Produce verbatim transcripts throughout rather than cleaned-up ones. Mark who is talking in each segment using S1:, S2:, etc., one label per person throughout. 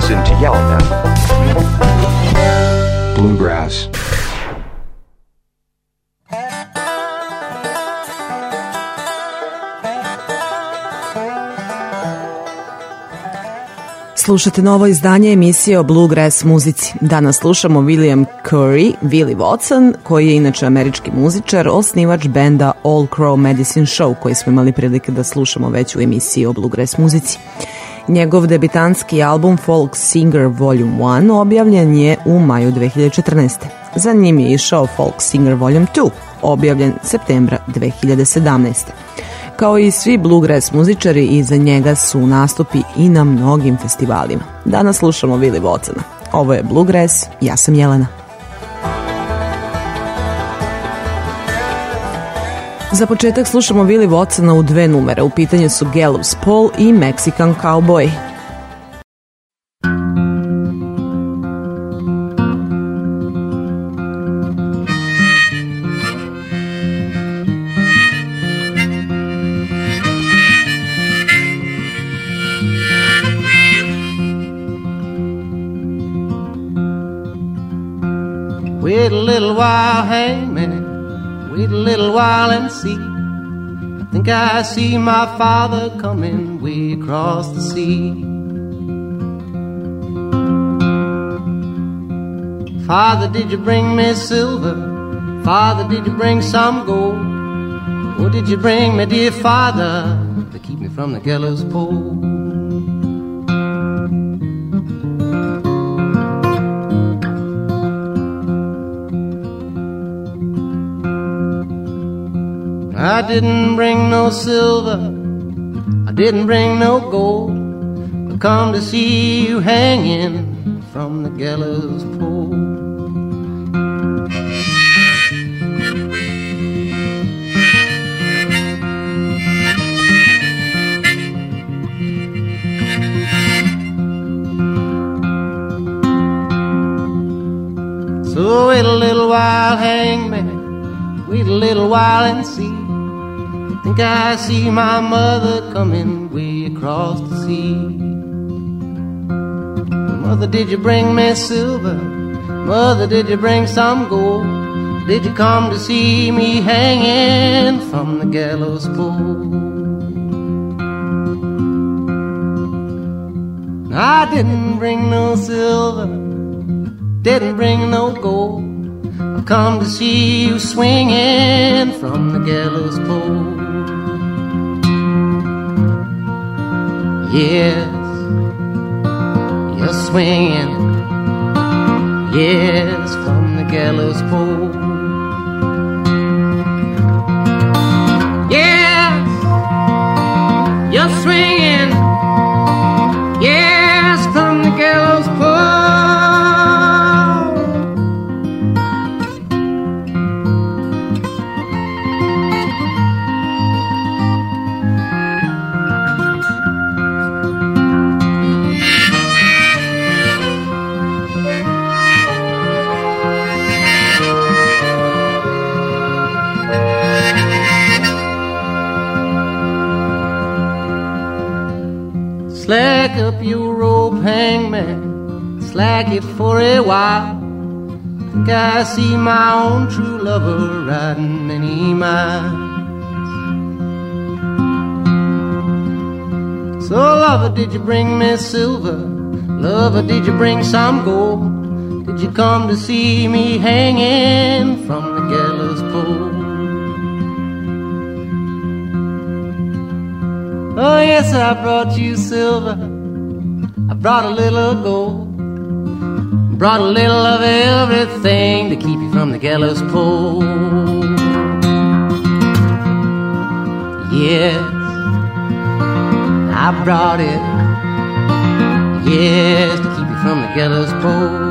S1: listen to Yelena. Bluegrass.
S2: Slušate novo izdanje emisije o bluegrass muzici. Danas slušamo William Curry, Willie Watson, koji je inače američki muzičar, osnivač benda All Crow Medicine Show, koji smo imali prilike da slušamo već u emisiji o bluegrass muzici. Njegov debitanski album Folk Singer Volume jedan objavljen je u maju dve hiljade četrnaeste. Za njim je išao Folk Singer Volume dva, objavljen septembra dve hiljade sedamnaeste. Kao i svi bluegrass muzičari, iza njega su nastupi i na mnogim festivalima. Danas slušamo Willie Watsona. Ovo je Bluegrass, ja sam Jelena. Za početak slušamo Willie Watsona u dve numere. U pitanju su Gallows Pole i Mexican Cowboy.
S3: Wait a little while, hangman, wait a little while and see. I think I see my father coming way across the sea. Father, did you bring me silver? Father, did you bring some gold? Or did you bring me, dear father, to keep me from the gallows pole? I didn't bring no silver, I didn't bring no gold. I come to see you hanging from the gallows pole. So wait a little while, hangman, wait a little while and see. I think I see my mother coming way across the sea. Mother, did you bring me silver? Mother, did you bring some gold? Did you come to see me hanging from the gallows pole? I didn't bring no silver, didn't bring no gold. I come to see you swinging from the gallows pole. Yes, you're swinging, yes, from the gallows pole. Yes, you're swinging, yes, from the gallows pole. Slack up your rope, hangman, slack it for a while. Think I see my own true lover riding many miles. So lover, did you bring me silver? Lover, did you bring some gold? Did you come to see me hanging from the gallows pole? Oh yes, I brought you silver, I brought a little gold, brought a little of everything to keep you from the gallows pole. Yes, I brought it, yes, to keep you from the gallows pole.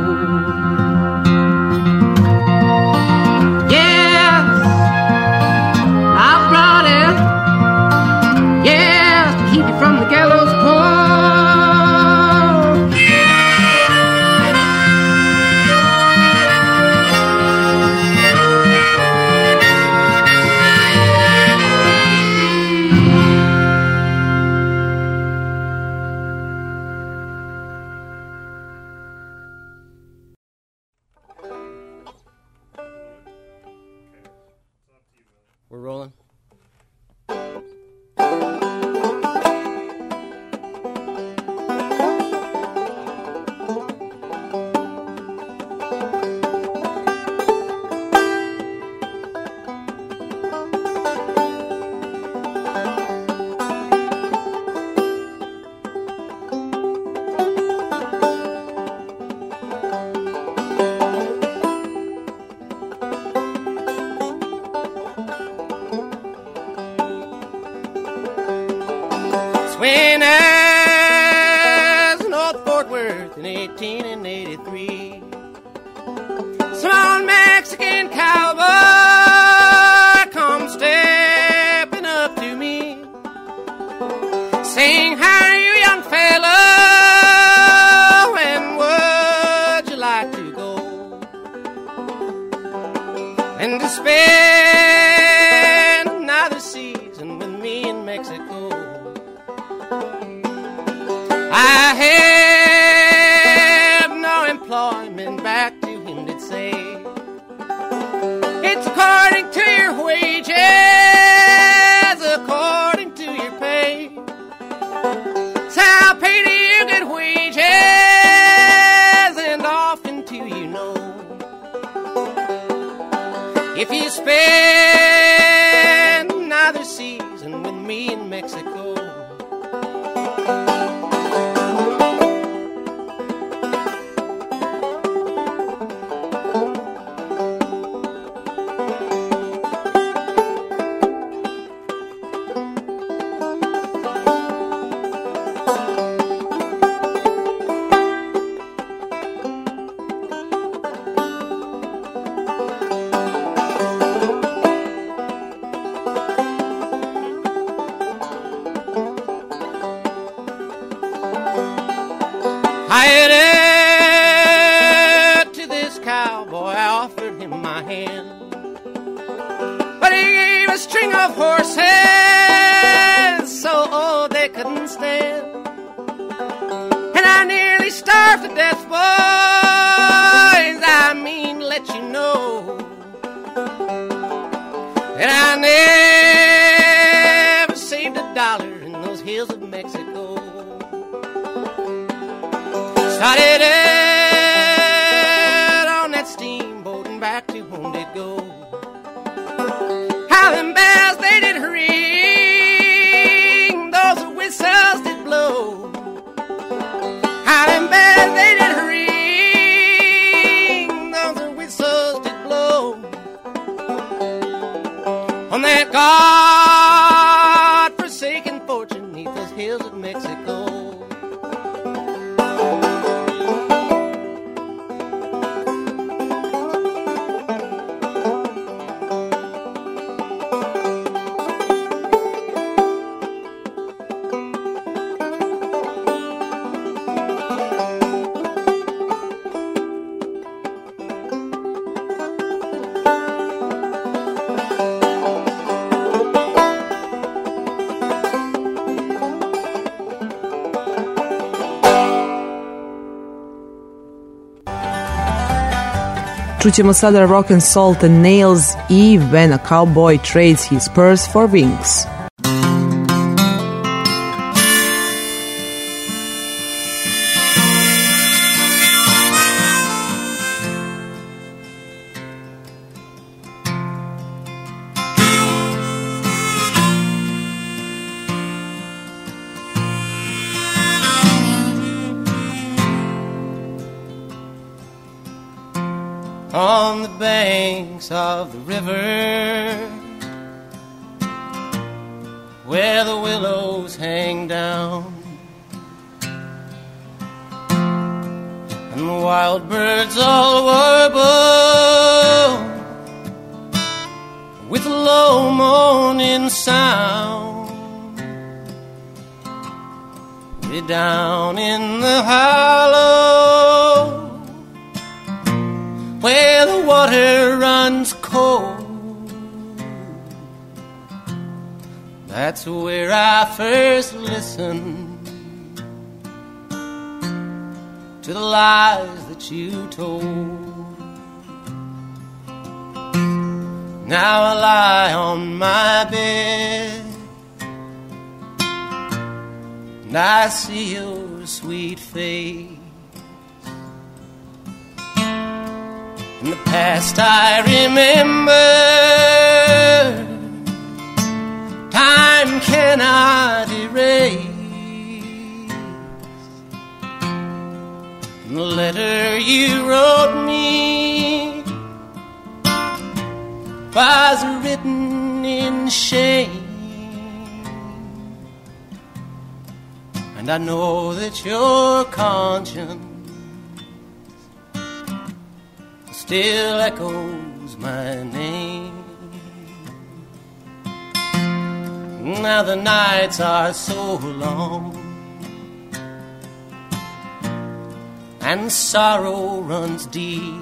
S3: From the gallows pole. rolling. When I was in North Fort Worth in eighteen eighty-three, some old Mexican cowboy come stepping up to me, saying, "How are you, young fella? When would you like to go and to spend another season with me in Mexico?" I have no employment, back to him did say. It's according to your wages, according to your pay. So I'll pay to you good wages, and often too you know, if you spend another season with me in Mexico. I headed to this cowboy, I offered him my hand, but he gave a string of horses so old they couldn't stand, and I nearly starved to death, boys, I mean to let you know that I never saved a dollar in those hills of Mexico. Started out on that steamboat and back to home they'd go. How them bells they did ring, those whistles did blow. How them bells they did ring, those whistles did blow. On that God-forsaken fortune 'neath those hills of Mexico.
S2: Čućemo sada Rock and Salt and Nails i When a Cowboy Trades His Purse for Wings.
S3: On the banks of the river, where the willows hang down, and the wild birds all warble with a low moaning sound, way down in the hollow where the water runs cold, that's where I first listened to the lies that you told. Now I lie on my bed and I see your sweet face. In the past I remember, time cannot erase. And the letter you wrote me was written in shame. And I know that your conscience still echoes my name. Now the nights are so long and sorrow runs deep,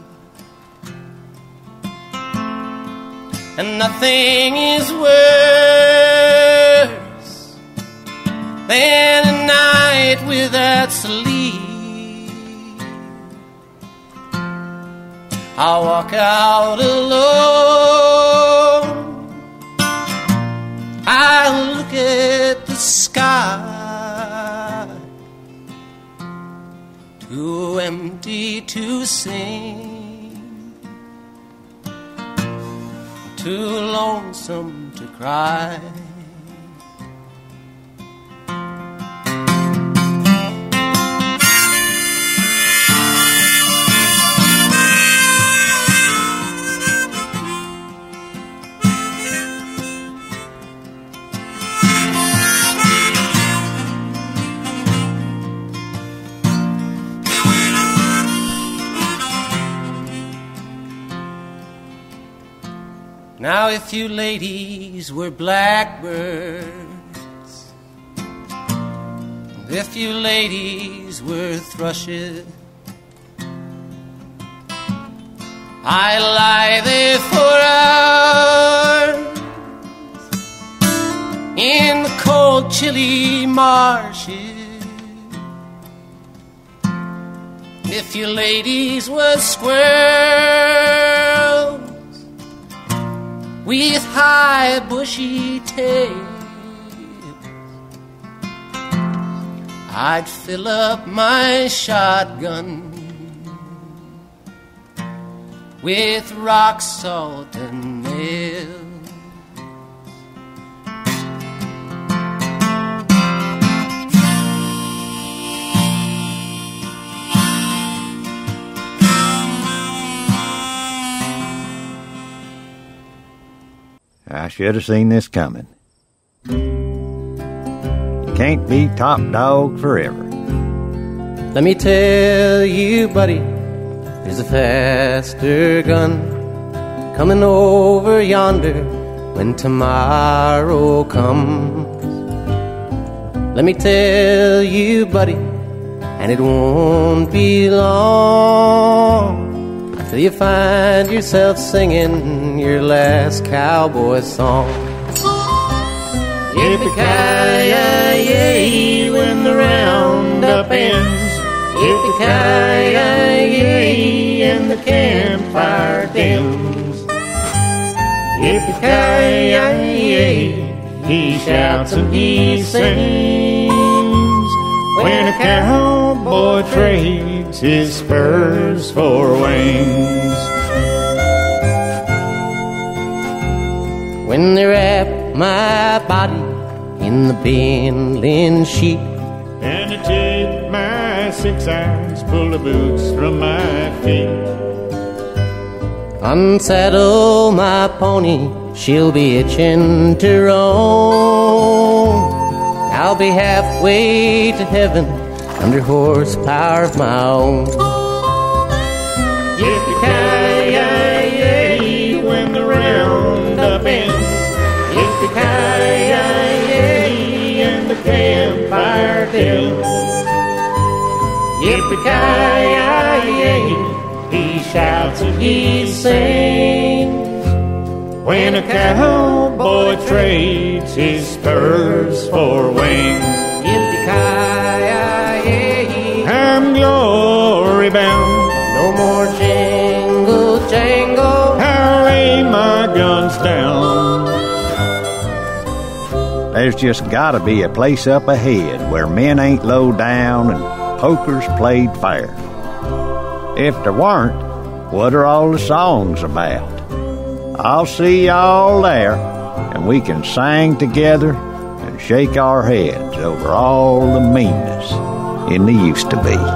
S3: and nothing is worse than a night without sleep. I walk out alone, I look at the sky, too empty to sing, too lonesome to cry. Now if you ladies were blackbirds, if you ladies were thrushes, I lie there for hours in the cold chilly marshes. If you ladies were squirrels with high bushy tails, I'd fill up my shotgun with rock salt and nails.
S1: I should have seen this coming. You can't be top dog forever.
S3: Let me tell you, buddy, there's a faster gun coming over yonder when tomorrow comes. Let me tell you, buddy, and it won't be long till you find yourself singing your last cowboy song. Yippee-ki-yay, when the roundup ends. Yippee-ki-yay, and the campfire dims. Yippee-ki-yay, he shouts and he sings when a cowboy trades his spurs for wings. When they wrap my body in the bindling sheet
S4: and they take my six irons, pull the boots from my feet,
S3: unsaddle my pony, she'll be itching to roam. I'll be halfway to heaven under horsepower of my own.
S4: Yippee-ki-yay, when the roundup ends. Yippee-ki-yay, and the campfire dims. Yippee-ki-yay, he shouts and he sings when a cowboy trades his spurs for wings.
S3: Yippee-ki-yay,
S4: I'm glory bound,
S3: no more jingle jangle.
S4: I'll lay my gun
S1: there's just gotta be a place up ahead where men ain't low down and poker's played fair. If there weren't, what are all the songs about? I'll see y'all there, and we can sing together and shake our heads over all the meanness in the used to be.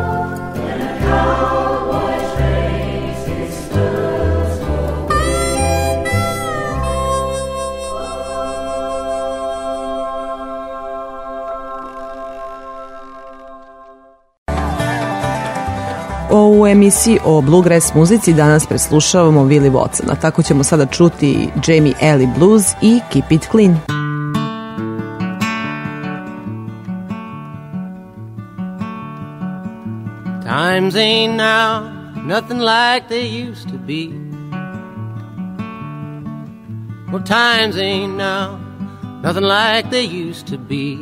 S2: U emisiji o bluegrass muzici danas preslušavamo Willie Watsona, tako ćemo sada čuti Jamie Alley Blues i Keep It Clean.
S3: Times ain't now nothing like they used to be. Well, times ain't now nothing like they used to be.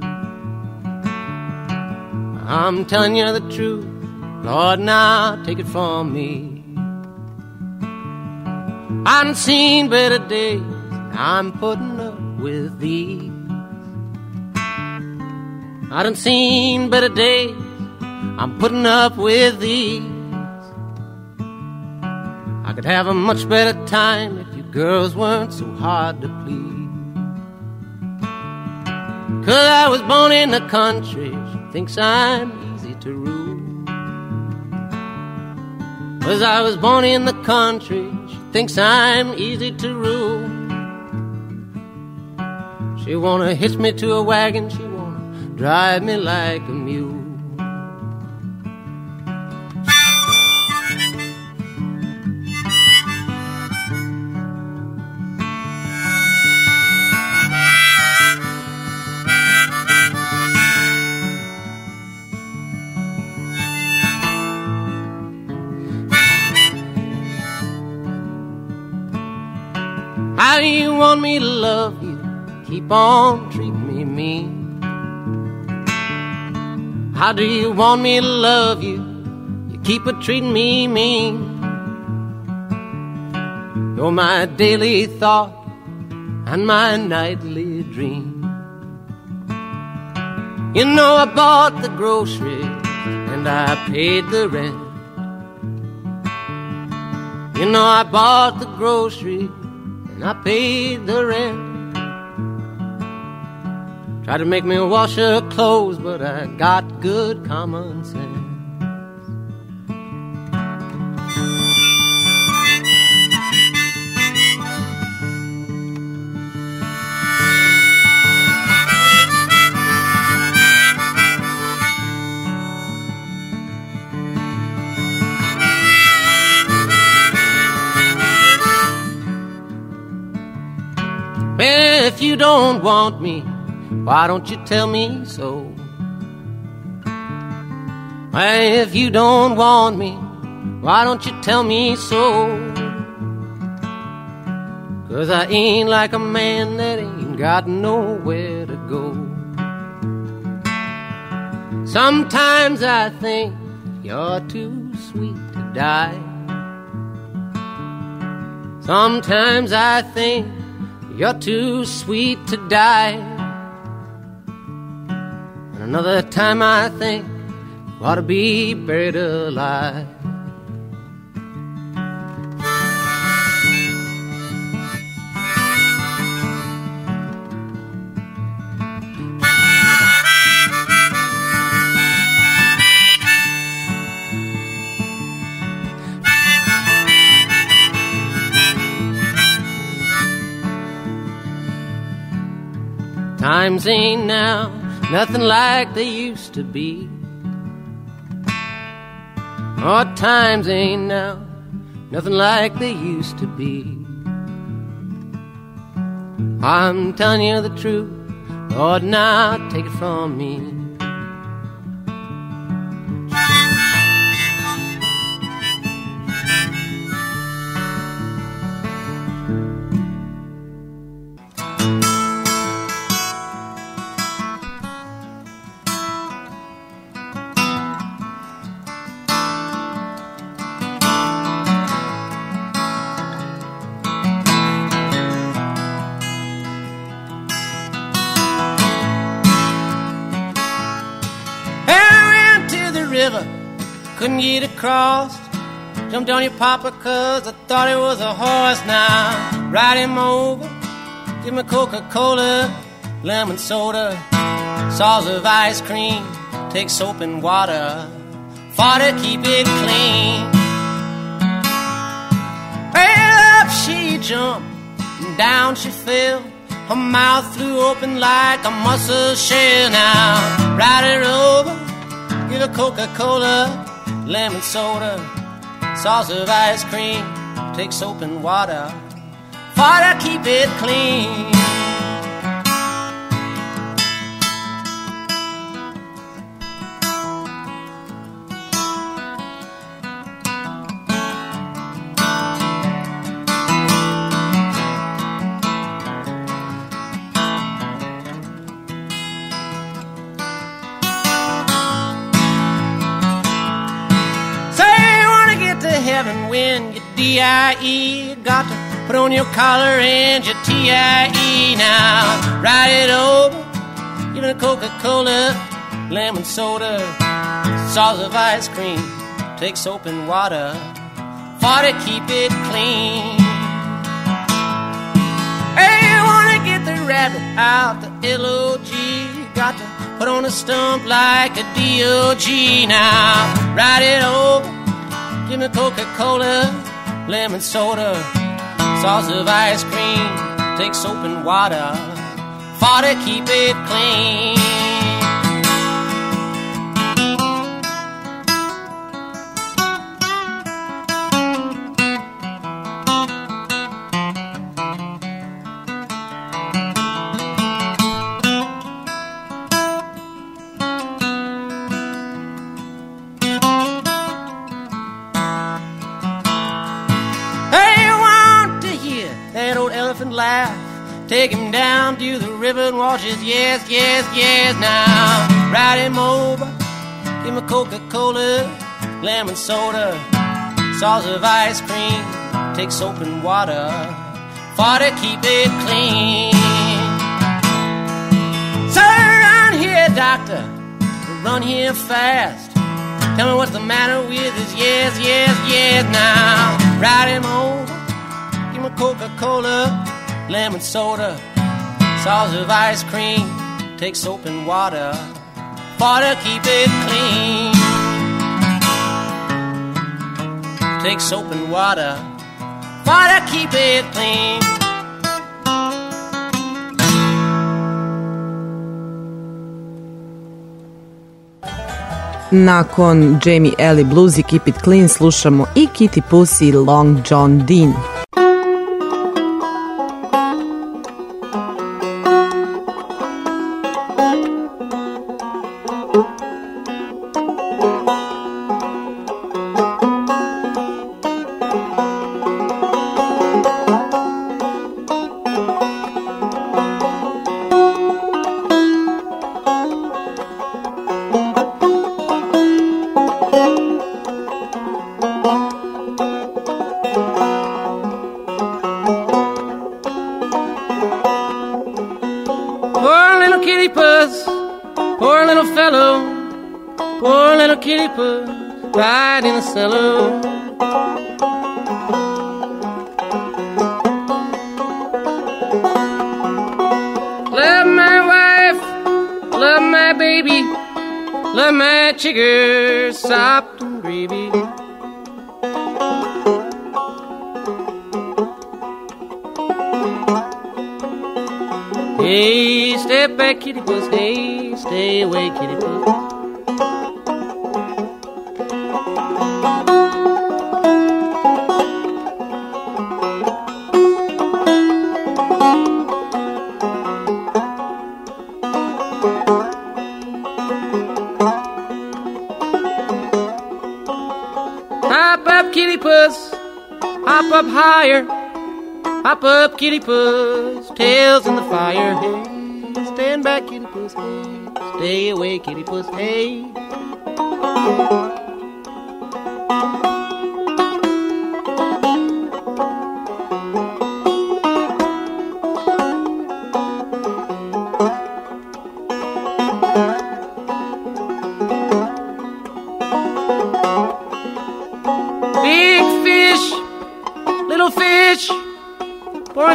S3: I'm telling you the truth, Lord, now take it from me. I done seen better days, I'm putting up with these. I done seen better days, I'm putting up with these. I could have a much better time if you girls weren't so hard to please. 'Cause I was born in the country, she thinks I'm easy to rule. 'Cause I was born in the country, she thinks I'm easy to rule. She wanna hitch me to a wagon, she wanna drive me like a mule. How do you want me to love you? Keep on treating me mean. How do you want me to love you? You keep a treating me mean. You're my daily thought and my nightly dream. You know I bought the groceries and I paid the rent. You know I bought the groceries and I paid the rent. Tried to make me wash her clothes, but I got good common sense. If you don't want me, why don't you tell me so? If you don't want me, why don't you tell me so? 'Cause I ain't like a man that ain't got nowhere to go. Sometimes I think you're too sweet to die. Sometimes I think you're too sweet to die. And another time I think you ought to be buried alive. Times ain't now nothing like they used to be. Oh, times ain't now nothing like they used to be. I'm telling you the truth, Lord, now take it from me. river, couldn't get across. Jumped on your papa cause I thought it was a horse. Now ride him over, give him a Coca-Cola, lemon soda, sauce of ice cream, take soap and water for to keep it clean. Well, up she jumped and down she fell. Her mouth flew open like a mussel shell. Now ride her over, give her Coca-Cola, lemon soda, sauce of ice cream, take soap and water for to keep it clean. Heaven when you D I E, got to put on your collar and your T I E. Now ride it over, give it a Coca-Cola, lemon soda, sauce of ice cream, take soap and water for to keep it clean. Hey, you wanna get the rabbit out the L O G, got to put on a stump like a D O G. Now ride it over, give me Coca-Cola, lemon soda, sauce of ice cream, take soap and water for to keep it clean. Laugh, take him down to the river and watch his yes, yes, yes. Now ride him over, give him a Coca-Cola, lemon soda, sauce of ice cream, take soap and water for to keep it clean. So run here, doctor, run here fast. Tell me what's the matter with his yes, yes, yes. Now ride him over, give him a Coca-Cola, lemon soda, sauce of ice cream, take soap and water for to keep it clean. Take soap and water for to keep it clean.
S2: Nakon Jamie Ellie Blues i Keep It Clean slušamo i Kitty Pussy i Long John Dean.
S3: Right in the cellar. Love my wife, love my baby, love my chiggers, sopped and gravy. Hey, step back, kitty puss, hey, stay away, kitty puss. Hop up higher, hop up, kitty puss, tails in the fire. Hey, stand back, kitty puss, hey, stay away, kitty puss, hey.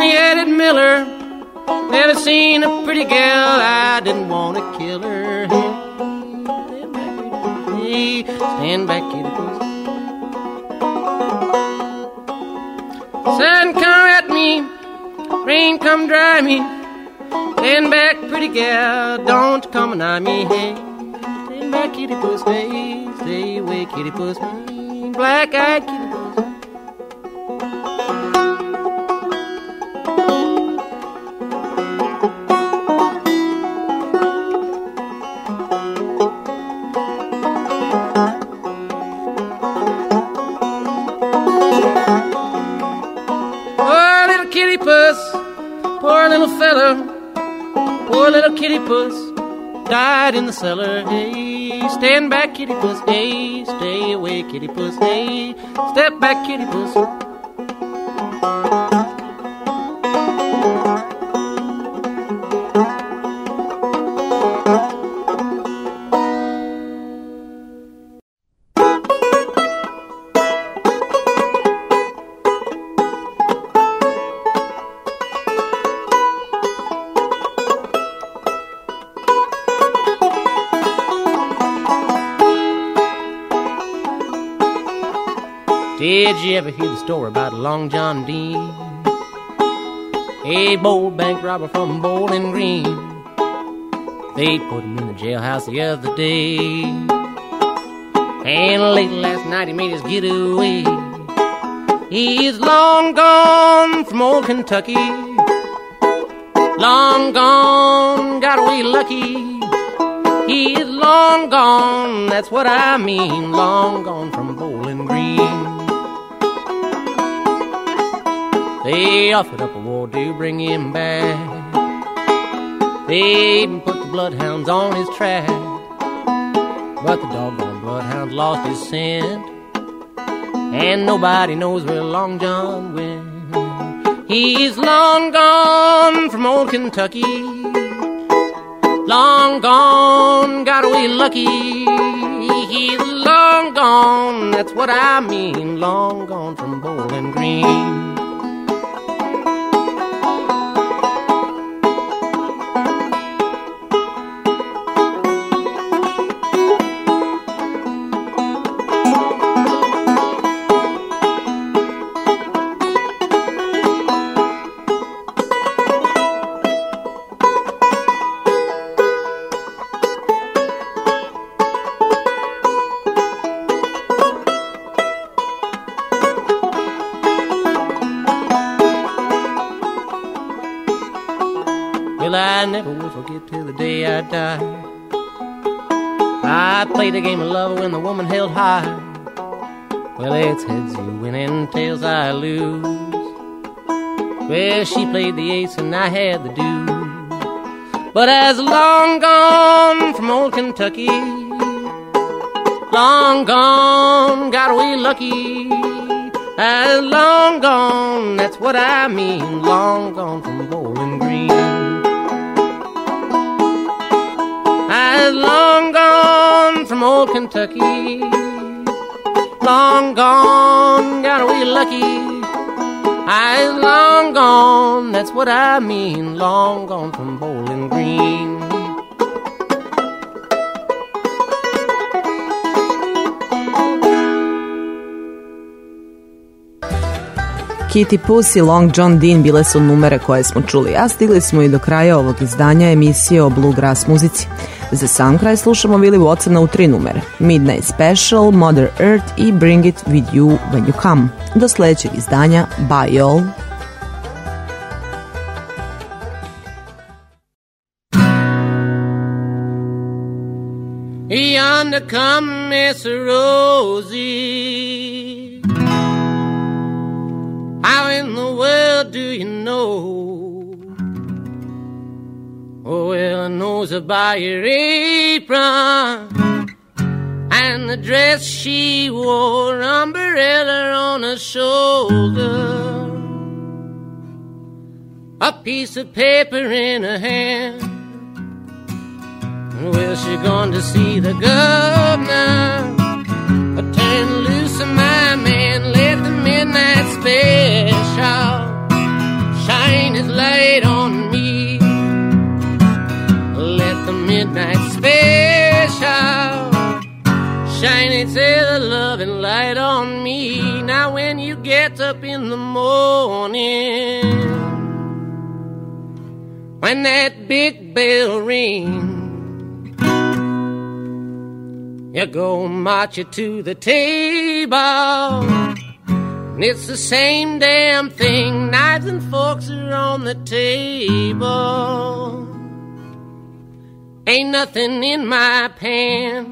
S3: Henrietta Miller. Never seen a pretty gal, I didn't want to kill her. Hey, stand back, kitty puss. Sun come at me, rain come dry me. Stand back, pretty gal, don't come nigh me. Hey, stand back, kitty puss. Hey, stay away, kitty puss. Hey, black-eyed kitty puss. Poor little fella, poor little kitty puss, died in the cellar. Hey, stand back, kitty puss. Hey, stay away, kitty puss. Hey, step back, kitty puss. Did you ever hear the story about Long John Dean? A bold bank robber from Bowling Green. They put him in the jailhouse the other day, and late last night he made his getaway. He's long gone from old Kentucky, long gone, got away lucky. He's long gone, that's what I mean, long gone from Bowling Green. They offered up a war to bring him back. They even put the bloodhounds on his track, but the doggone bloodhounds lost his scent, and nobody knows where Long John went. He's long gone from old Kentucky, long gone, got away lucky. He's long gone, that's what I mean, long gone from Bowling Green. I never will forget till the day I die. I played a game of love when the woman held high. Well, it's heads you win and tails I lose. Well, she played the ace and I had the deuce. But as long gone from old Kentucky, long gone, got away lucky. As long gone, that's what I mean, long gone from Bowling Green. As long gone from old Kentucky, long gone, got away lucky. As long gone, that's what I mean, long gone from Bowling Green.
S2: Kitty Puss i Long John Dean bile su numere koje smo čuli, a stigli smo i do kraja ovog izdanja emisije o bluegrass muzici. Za sam kraj slušamo Willie Watsona u tri numere: Midnight Special, Mother Earth i Bring It With You When You Come. Do sljedećeg izdanja, bye y'all!
S3: Yonder come Miss Rosie, how in the world do you know? Oh, well, I knows her by your apron and the dress she wore, umbrella on her shoulder, a piece of paper in her hand. Well, she gone to see the governor, a turn loose of my man, let the midnight special shine its light on me. Let the midnight special shine its ever-loving light on me. Now when you get up in the morning, when that big bell rings, you go march you to the table, and it's the same damn thing. Knives and forks are on the table. Ain't nothing in my pan.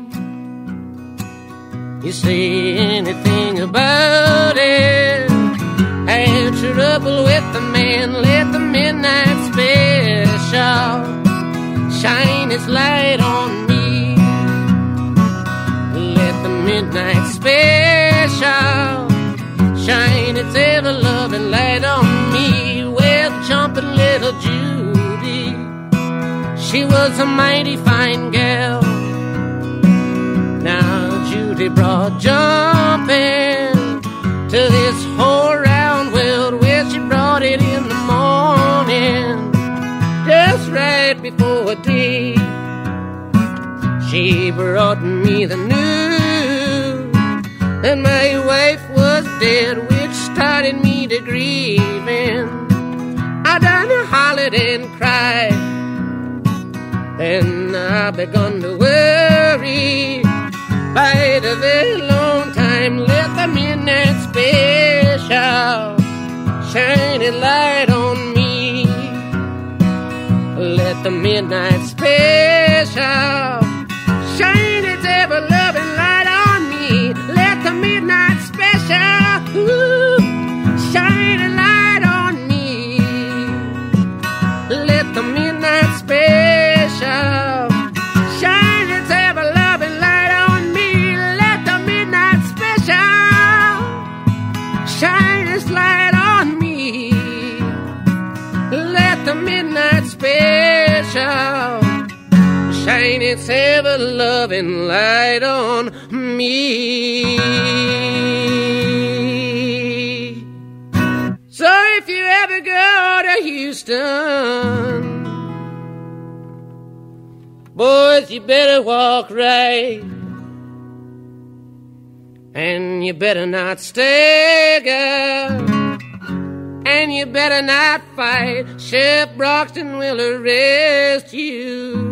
S3: You say anything about it, have trouble with the man. Let the midnight special shine its light on me. Let the midnight special shine its ever-loving light on me. Well, jumping little Judy, she was a mighty fine gal. Now Judy brought jumping to this whole round world. Well, she brought it in the morning, just right before day. She brought me the news that my wife was dead, which started me to grieving. I done hollered and cried, then I begun to worry. By the very long time, let the midnight special shine a light on me. Let the midnight special shine its ever-loving light on me. Let the midnight special ooh, shine a light on me. Let the midnight special shine its ever-loving light on me. Let the midnight special shine its light on me. Let the midnight special shine its ever-loving light on me. So if you ever go to Houston, boys, you better walk right, and you better not stagger, and you better not fight. Sheriff Broxton will arrest you.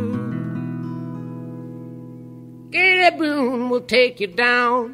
S3: Gator Boone will take you down,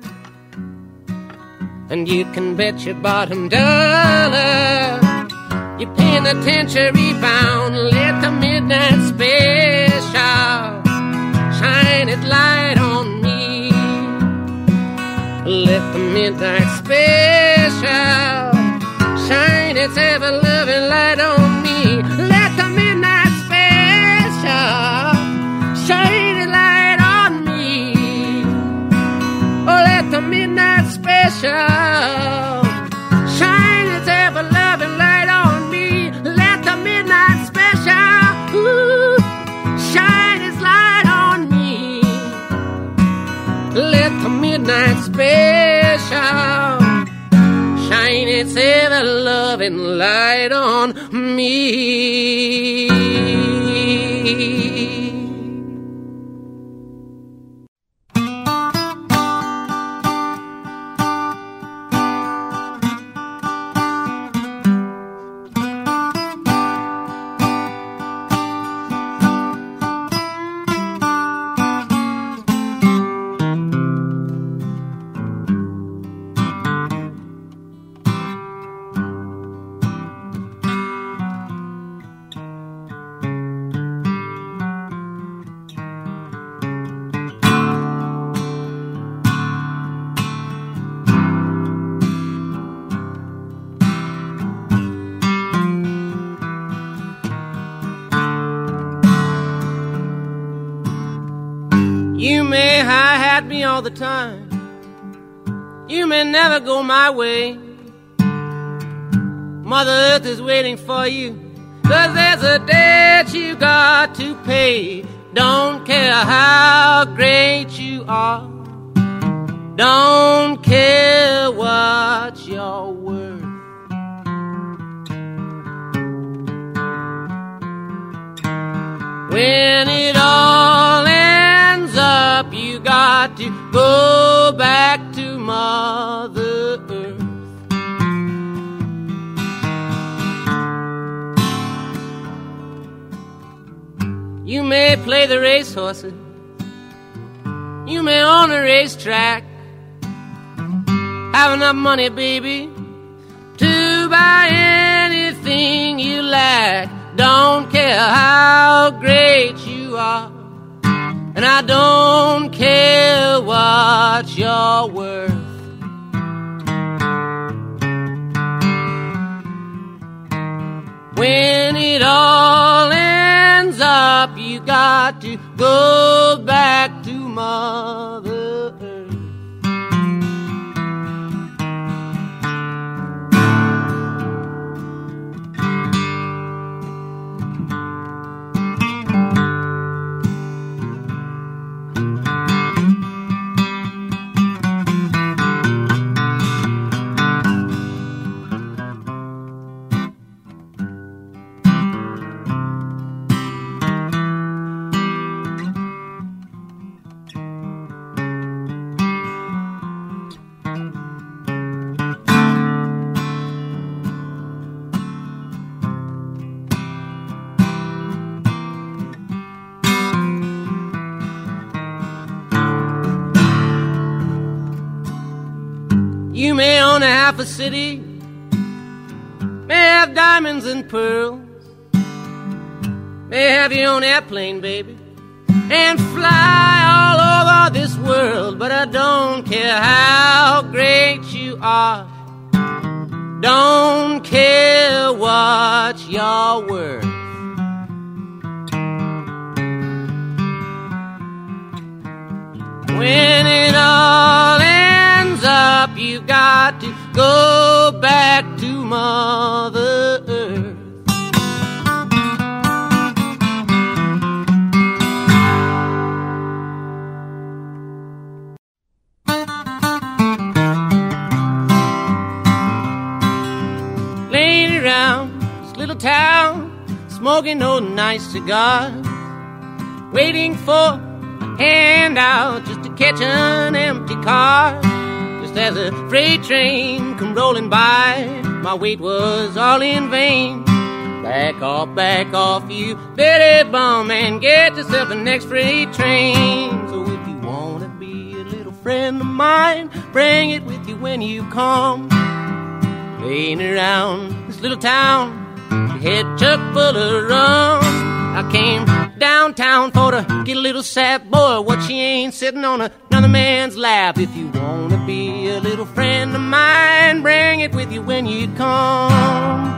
S3: and you can bet your bottom dollar you're paying attention bound. Let the midnight special shine its light on me. Let the midnight special shine its ever-loving light on me. Let the midnight special shine its light on me. Oh, let the midnight special shine its ever-loving light on me. Let the midnight special ooh, shine its light on me. Let the midnight special shine its ever-loving light on me. You may hi-hat me all the time, you may never go my way. Mother Earth is waiting for you, 'cause there's a debt you got to pay. Don't care how great you are, don't care what you're worth. When it all ends up, you got to go back to Mother Earth. You may play the racehorses, you may own a racetrack, have enough money, baby, to buy anything you lack. Don't care how great you are, and I don't care what you're worth. When it all ends up, you got to go back to Mother Earth. You may own a half a city, may have diamonds and pearls, may have your own airplane, baby, and fly all over this world. But I don't care how great you are, don't care what you're worth. When it all ends up, you got to go back to Mother Earth. Laying around this little town, smoking those nice cigars, waiting for a handout just to catch an empty car. Just as a freight train come rolling by, my wait was all in vain. Back off, back off, you Betty bum, and get yourself the next freight train. So if you wanna be a little friend of mine, bring it with you when you come. Laying around this little town, head chuck full of rum. I came downtown for to get a little sad boy, what she ain't sitting on another man's lap. If you wanna be a little friend of mine, bring it with you when you come.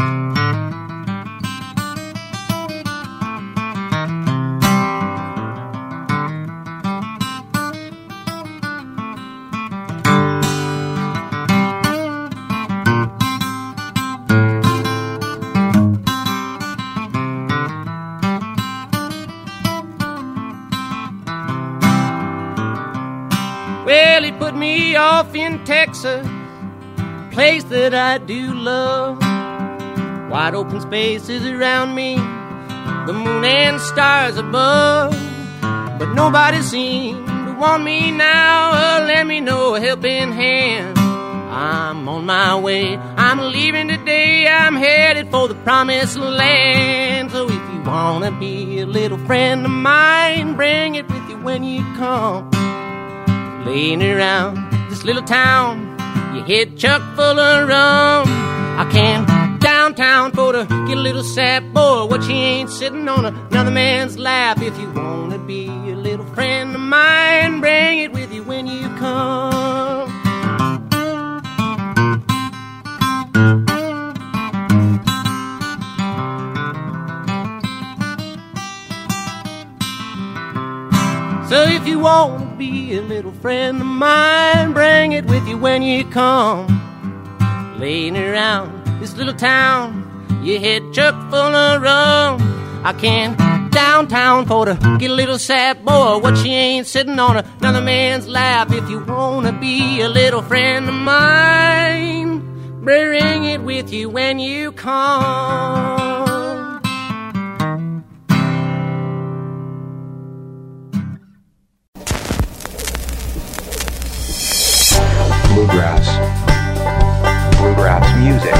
S3: Well, he put me off in Texas, place that I do love. Wide open spaces around me, the moon and stars above. But nobody seemed to want me now, or let me know a helping hand. I'm on my way, I'm leaving today, I'm headed for the promised land. So if you wanna be a little friend of mine, bring it with you when you come. Laying around this little town, your head chuck full of rum. I came downtown for to get a little sad boy, what she ain't sitting on another man's lap. If you wanna be a little friend of mine, bring it with you when you come. So if you want to be a little friend of mine, bring it with you when you come. Laying around this little town, your head chuck full of rum. I came downtown for to get a little sad boy, what she ain't sitting on another man's lap. If you want to be a little friend of mine, bring it with you when you come.
S5: Bluegrass. Bluegrass music.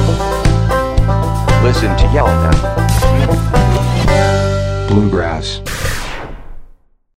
S5: Listen to Yelena. Bluegrass.